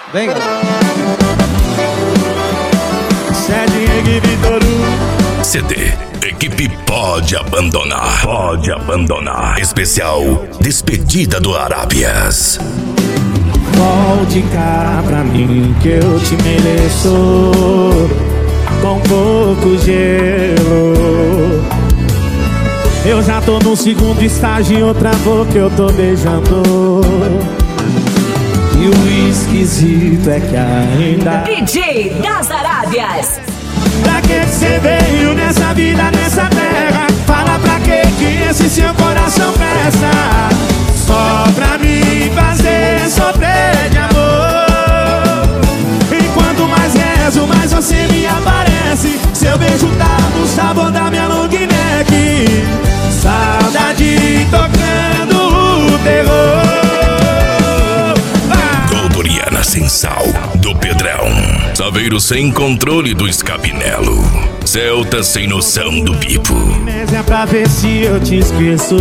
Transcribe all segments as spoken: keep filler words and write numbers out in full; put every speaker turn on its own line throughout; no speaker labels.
Venga.
C D Equipe Pode Abandonar. Pode Abandonar. Especial Despedida do Arábias.
Volte cá pra mim que eu te mereço, com pouco gelo. Eu já tô no segundo estágio e outra boca eu tô beijando. E o esquisito é que ainda
D J das Arábias.
Pra que você veio nessa vida, nessa terra? Fala pra que que esse seu coração presta? Só pra me fazer sofrer de amor. E quanto mais rezo, mais você me aparece. Seu beijo tá no sabor da minha long neck. Saudade tocando o terror.
Goldoriana sem sal, do Pedrão. Saveiro sem controle do Escapinelo. Celta sem noção do Bipo.
É pra ver se eu te esqueço.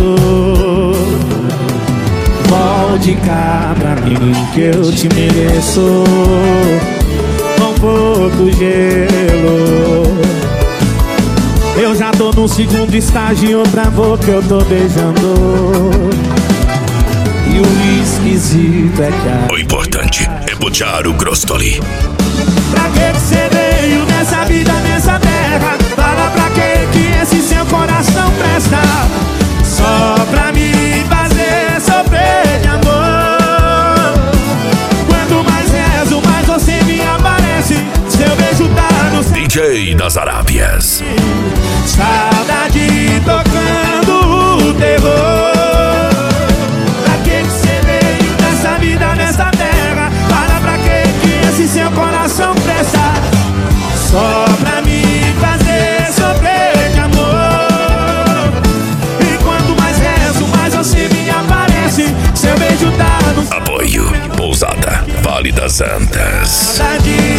Volte cá pra mim que eu te mereço, com pouco gelo. Eu já tô no segundo estágio e outra boca eu tô beijando. E o esquisito é que a...
O importante é botear o Grostoli.
Pra que você veio nessa vida, nessa terra? Fala pra que que esse seu coração presta? Só pra me fazer sofrer de amor. Quanto mais rezo, mais você me aparece. Seu beijo tá no
D J das Arábias.
Saudade tocando o terror. Pra que você veio nessa vida, nessa terra? Fala pra que que esse seu coração presta? Só pra me fazer sofrer de amor. E quanto mais rezo, mais você me aparece. Seu beijo tá no...
Apoio Pousada Vale das Antas.
Saudade